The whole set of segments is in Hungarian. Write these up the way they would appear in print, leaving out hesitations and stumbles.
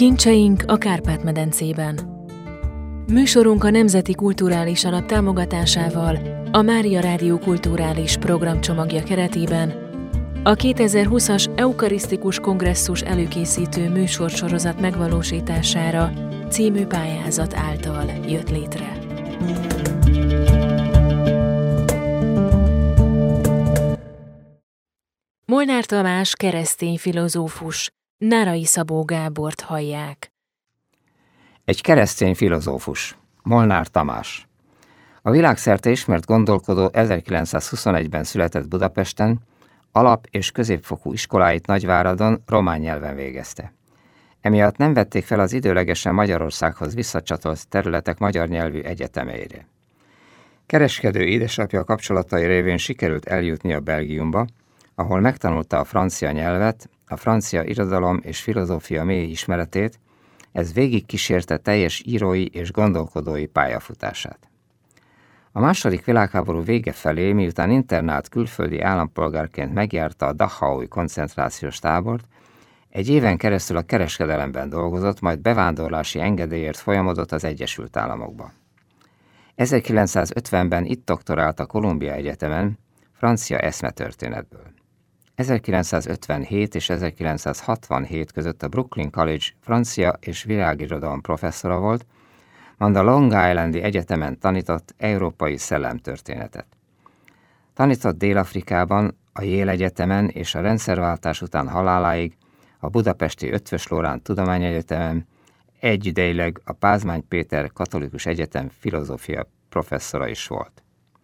Kincseink a Kárpát-medencében. Műsorunk a Nemzeti Kulturális Alap támogatásával a Mária Rádió kulturális programcsomagja keretében a 2020-as Eukarisztikus Kongresszus előkészítő műsorsorozat megvalósítására című pályázat által jött létre. Molnár Tamás keresztény filozófus, Nárai Szabó Gábort hallják. Egy keresztény filozófus, Molnár Tamás. A világszerte ismert gondolkodó 1921-ben született Budapesten, alap- és középfokú iskoláit Nagyváradon román nyelven végezte. Emiatt nem vették fel az időlegesen Magyarországhoz visszacsatolt területek magyar nyelvű egyetemeire. Kereskedő édesapja kapcsolatai révén sikerült eljutni a Belgiumba, ahol megtanulta a francia nyelvet, a francia irodalom és filozófia mély ismeretét, ez végig kísérte teljes írói és gondolkodói pályafutását. A második világháború vége felé, miután internált külföldi állampolgárként megjárta a Dachaui koncentrációs tábort, egy éven keresztül a kereskedelemben dolgozott, majd bevándorlási engedélyért folyamodott az Egyesült Államokba. 1950-ben itt doktorált a Columbia Egyetemen, francia eszmetörténetből. 1957 és 1967 között a Brooklyn College francia és világirodalom professzora volt, majd a Long Islandi Egyetemen tanított európai szellemtörténetet. Tanított Dél-Afrikában, a Yale Egyetemen és a rendszerváltás után haláláig a budapesti Eötvös Loránd Tudományegyetemen, egyidejűleg a Pázmány Péter Katolikus Egyetem filozófia professzora is volt.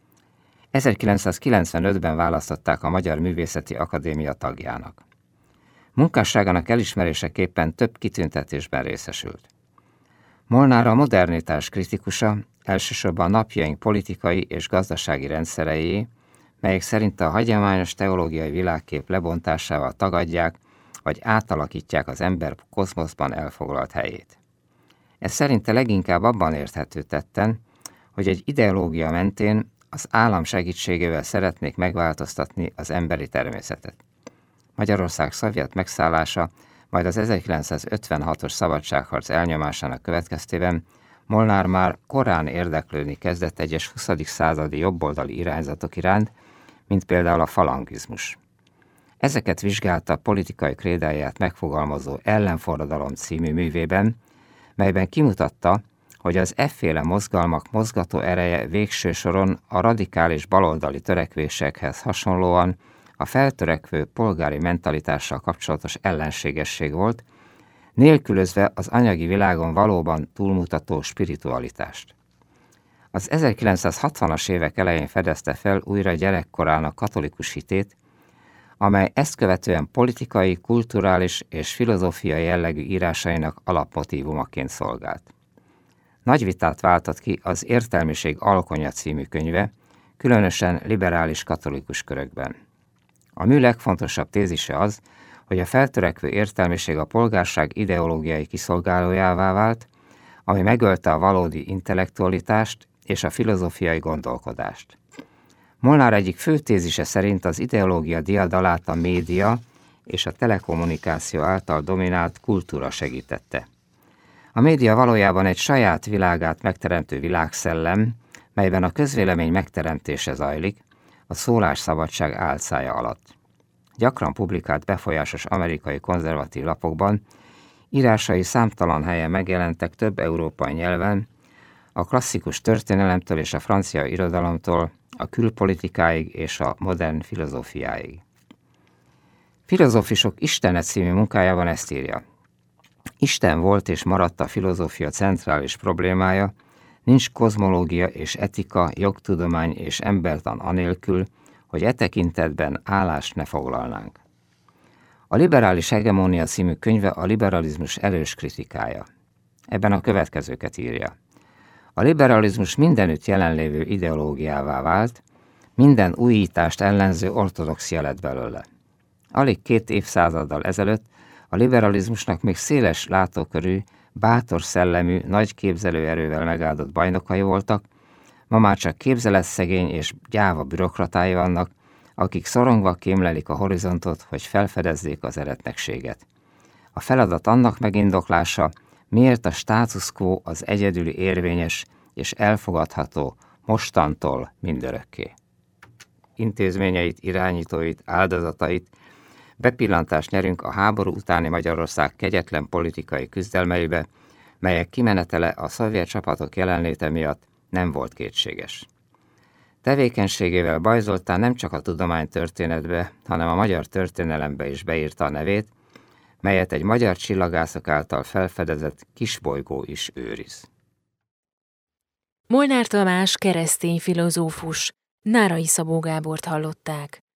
1995-ben választották a Magyar Művészeti Akadémia tagjának. Munkásságának elismeréseképpen több kitüntetésben részesült. Molnár a modernitás kritikusa, elsősorban napjaink politikai és gazdasági rendszereié, melyek szerint a hagyományos teológiai világkép lebontásával tagadják vagy átalakítják az ember kozmoszban elfoglalt helyét. Ez szerinte leginkább abban érthető tetten, hogy egy ideológia mentén az állam segítségével szeretnék megváltoztatni az emberi természetet. Magyarország szovjet megszállása, majd az 1956-os szabadságharc elnyomásának következtében Molnár már korán érdeklődni kezdett egyes 20. századi jobboldali irányzatok iránt, mint például a falangizmus. Ezeket vizsgálta politikai krédáját megfogalmazó Ellenforradalom című művében, melyben kimutatta, hogy az efféle mozgalmak mozgató ereje végső soron a radikális baloldali törekvésekhez hasonlóan a feltörekvő polgári mentalitással kapcsolatos ellenségesség volt, nélkülözve az anyagi világon valóban túlmutató spiritualitást. Az 1960-as évek elején fedezte fel újra gyerekkorának katolikus hitét, amely ezt követően politikai, kulturális és filozófiai jellegű írásainak alapmotívumaként szolgált. Nagy vitát váltott ki az Értelmiség alkonya című könyve, különösen liberális katolikus körökben. A mű legfontosabb tézise az, hogy a feltörekvő értelmiség a polgárság ideológiai kiszolgálójává vált, ami megölte a valódi intellektualitást és a filozófiai gondolkodást. Molnár egyik fő tézise szerint az ideológia diadalát a média és a telekommunikáció által dominált kultúra segítette. A média valójában egy saját világát megteremtő világszellem, melyben a közvélemény megteremtése zajlik, a szólásszabadság álcája alatt. Gyakran publikált befolyásos amerikai konzervatív lapokban, írásai számtalan helyen megjelentek több európai nyelven, a klasszikus történelemtől és a francia irodalomtól a külpolitikáig és a modern filozófiáig. Filozófusok Istene című munkájában ezt írja. Isten volt és maradt a filozófia centrális problémája, nincs kozmológia és etika, jogtudomány és embertan anélkül, hogy e tekintetben állást ne foglalnánk. A Liberális Hegemónia című könyve a liberalizmus erős kritikája. Ebben a következőket írja. A liberalizmus mindenütt jelenlévő ideológiává vált, minden újítást ellenző ortodoxia lett belőle. Alig 2 évszázaddal ezelőtt a liberalizmusnak még széles látókörű, bátor szellemű, nagy képzelőerővel megáldott bajnokai voltak, ma már csak képzeletszegény és gyáva bürokratái vannak, akik szorongva kémlelik a horizontot, hogy felfedezzék az eretnekséget. A feladat annak megindoklása, miért a status quo az egyedüli érvényes és elfogadható mostantól mindörökké. Intézményeit, irányítóit, áldozatait, bepillantást nyerünk a háború utáni Magyarország kegyetlen politikai küzdelmeibe, melyek kimenetele a szovjet csapatok jelenléte miatt nem volt kétséges. Tevékenységével Bajz Zoltán nem csak a tudománytörténetbe, hanem a magyar történelembe is beírta a nevét, melyet egy magyar csillagászok által felfedezett kisbolygó is őriz. Molnár Tamás keresztény filozófus, Nárai Szabó Gábort hallották.